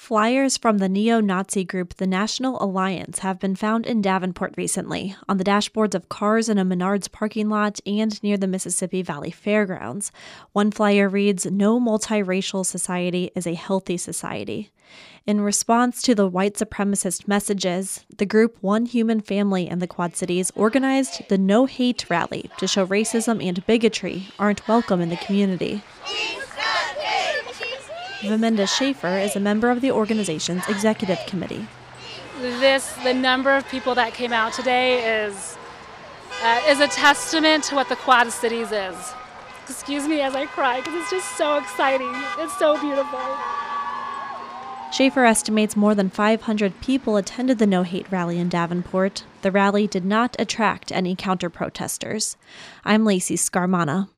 Flyers from the neo-Nazi group the National Alliance have been found in Davenport recently, on the dashboards of cars in a Menards parking lot and near the Mississippi Valley Fairgrounds. One flyer reads, "No multiracial society is a healthy society." In response to the white supremacist messages, the group One Human Family in the Quad Cities organized the No Hate rally to show racism and bigotry aren't welcome in the community. Vaminda Schaefer is a member of the organization's executive committee. The number of people that came out today is a testament to what the Quad Cities is. Excuse me as I cry because it's just so exciting. It's so beautiful. Schaefer estimates more than 500 people attended the No Hate rally in Davenport. The rally did not attract any counter-protesters. I'm Lacey Scarmana.